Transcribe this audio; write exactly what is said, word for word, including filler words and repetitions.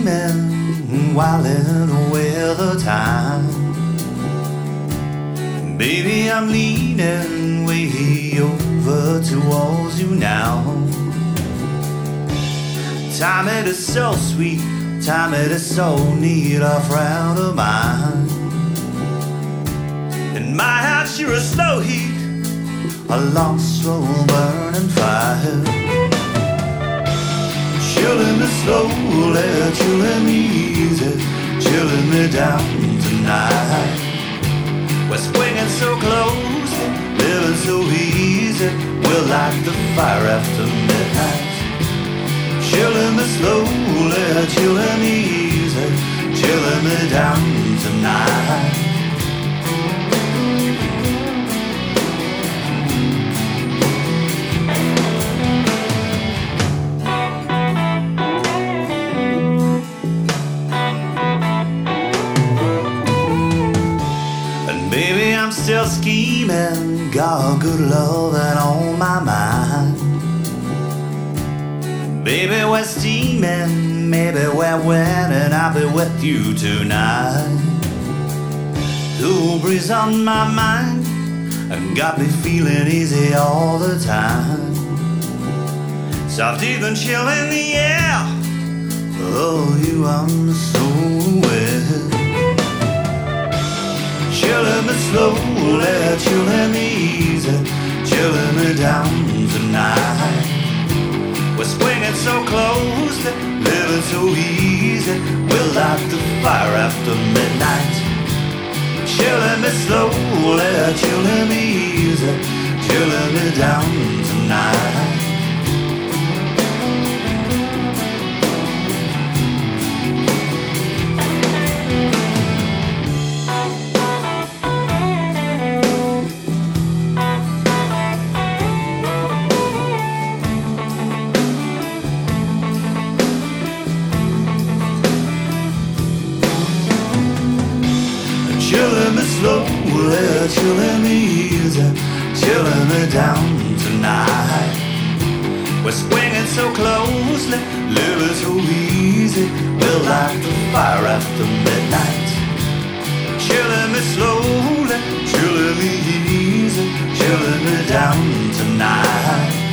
scheming, whiling away the time. Baby, I'm leaning way over towards you now. Time it is so sweet, time it is so neat, a friend of mine. In my house you're a slow heat, a long slow burning fire. Chilling me slowly, chilling me easy, chilling me down tonight. We're swinging so close, living so easy, we're like the fire after midnight. Chilling me slowly, chilling me easy, chilling me down tonight. Baby, I'm still scheming, got good loving on my mind. Baby, we're steaming, maybe we're winning, I'll be with you tonight. Cool breeze on my mind, and got me feeling easy all the time. Soft even chill in the air, oh, you I'm so wet. Chilling me slowly, chilling me easy, chilling me down tonight. We're swinging so closely, living so easy, we're like the fire after midnight. Chilling me slowly, chilling me easy, chilling me down tonight. Chilling me slowly, chilling me easy, chilling me down tonight. We're swinging so closely, living so easy, we're like the fire after midnight. Chilling me slowly, chilling me easy, chilling me down tonight.